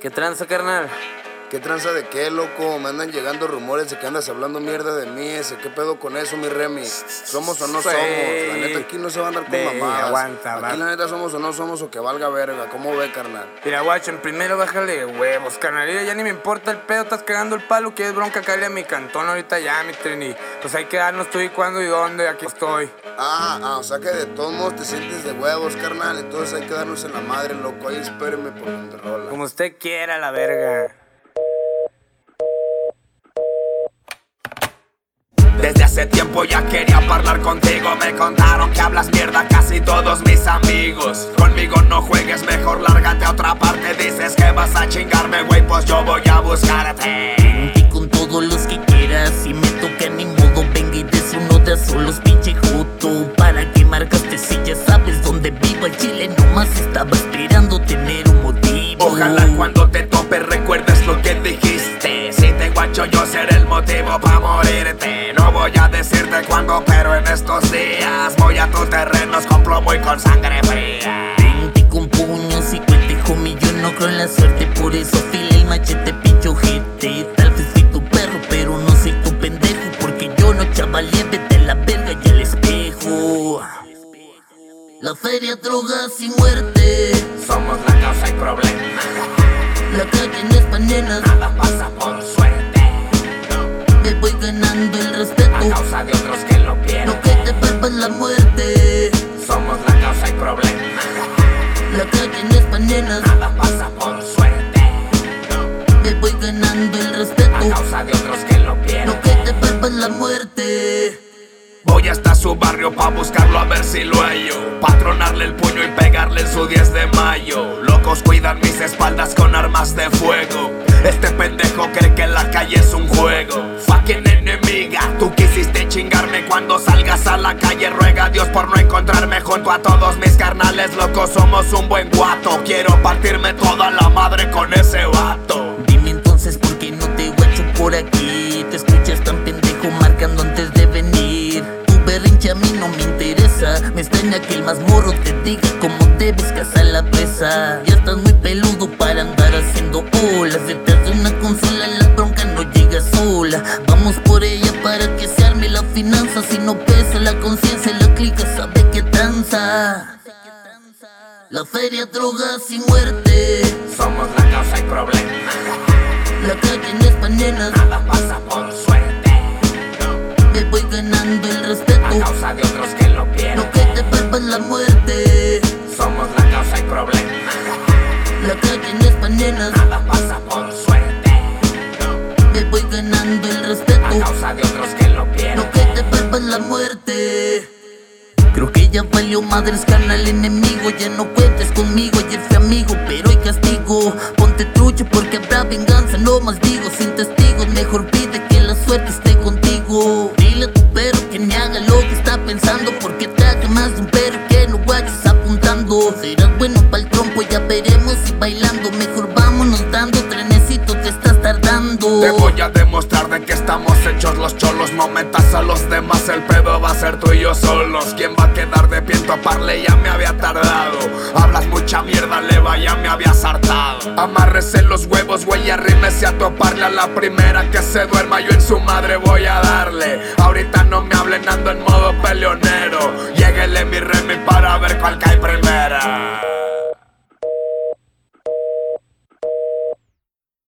¿Qué tranza, carnal? ¿Qué tranza de qué, loco? Me andan llegando rumores de que andas hablando mierda de mí. ¿Qué pedo con eso, mi Remy? ¿Somos o no somos? La neta, aquí no se va a andar con mamadas. Aguanta, aquí la neta, somos o no somos o que valga verga. ¿Cómo ve, carnal? Mira, guacho, primero bájale huevos, carnal. Ya ni me importa el pedo, estás cagando el palo. ¿Quieres bronca? Cállate a mi cantón ahorita ya, mi trini. Pues hay que darnos tú y cuándo y dónde. Aquí estoy. O sea que de todos modos te sientes de huevos, carnal. Entonces hay que darnos en la madre, loco. Ahí espéreme por donde rola. Como usted quiera, la verga. Desde hace tiempo ya quería hablar contigo. Me contaron que hablas mierda casi todos mis amigos. Conmigo no juegues, mejor lárgate a otra parte. Dices que vas a chingarme, güey, pues yo voy a buscarte. Vente con todos los que quieras. Si me toca ni modo, venga y des uno de solos, pinche joto. ¿Para qué marcaste si ya sabes dónde vivo? El chile nomás estaba esperando tener un motivo. Ojalá cuando te tope recuerdes lo que dijiste. Si te guacho yo seré el motivo pa' morirte. No voy a decirte cuándo, pero en estos días voy a tus terrenos con plomo y con sangre fría. Vente con puños y cuente, homie, yo no creo en la suerte. Por eso afila el machete, pincho jete. Tal vez soy tu perro, pero no soy tu pendejo. Porque yo no chavalé, vete a la verga y al espejo. La feria, drogas y muerte. Somos la causa y problema. La calle no es pa' nenas. Nada pasa por suerte. Me voy ganando el respeto A causa de otros que lo pierden. No que te vuelvas la muerte. Somos la causa y problema. La calle no es pa' nenas. Nada pasa por suerte. Me voy ganando el respeto A causa de otros que lo pierden. No que te vuelvas la muerte. Voy hasta su barrio pa' buscarlo a ver si lo hallo. Patronarle el puño y pegarle en su 10 de mayo. Locos cuidan mis espaldas con armas de fuego. Este pendejo cree que la calle es un juego. Fucking enemiga, tú quisiste chingarme. Cuando salgas a la calle ruega a Dios por no encontrarme junto a todos mis carnales. Locos, somos un buen guato. Quiero partirme toda la madre con ese vato. Dime entonces por qué no te guacho por aquí. Te escuchas tan pendejo marcando antes de venir. Tu berrinche a mí no me interesa. Me extraña que el más morro te diga cómo debes cazar la presa. Ya estás muy peludo para andar haciendo olas. Detrás de una consola la bronca no llega sola. Vamos por ella para que se arme la finanza. Si no pesa la conciencia, la clica sabe que tranza. La feria, drogas y muerte. Somos la causa y problema. La calle no es pa' nenas. Nada pasa por suerte. Me voy ganando el respeto A causa de otros que lo pierden. No que te vuelvas la muerte. Somos la causa y problema. La calle no es pa' nenas. Nada pasa por suerte. Me voy ganando el respeto A causa de otros que lo pierden. No que te vuelvas la muerte. Creo que ya valió madres, carnal enemigo. Ya no cuentes conmigo, ayer fui amigo, pero hay castigo. Ponte trucho porque habrá venganza, no más digo. Sin testigos, mejor pide que la suerte esté contigo. Dile a tu perro que ni haga lo que está pensando, porque traga más de un perro que no guayas apuntando. Serás bueno pa'l trompo, ya veremos si bailando. Mejor vámonos dando, trenecito te estás tardando. Te voy a demostrar de que estamos hechos los cholos. No metas a los demás, el pedo va a ser tú y yo solos. ¿Quién va a quedar de pie en toparle? Ya me había tardado. Hablas mucha mierda, leva, ya me había hartado. Amárrese los huevos, güey, y arrímese a toparle. A la primera que se duerma yo en su madre voy a darle. Ahorita no me hablen, ando en modo peleonero. Lléguele mi rey